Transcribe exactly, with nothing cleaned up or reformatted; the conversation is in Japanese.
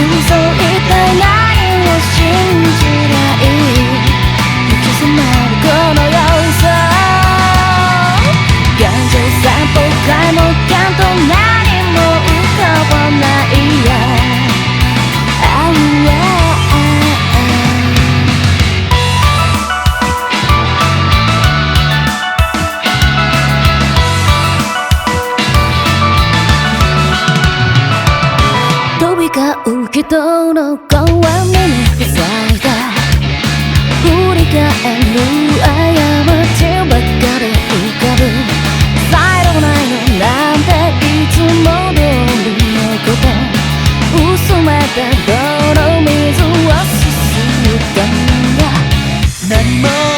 一体何を信じない行き詰まるこの様子現実さ僕らもちゃんと何も浮かばないや飛び交う人の声に塞いだ振り返る過ちばかり浮かぶ才能ないのなんていつも通りのこと薄めた泥水をすすったんだ何も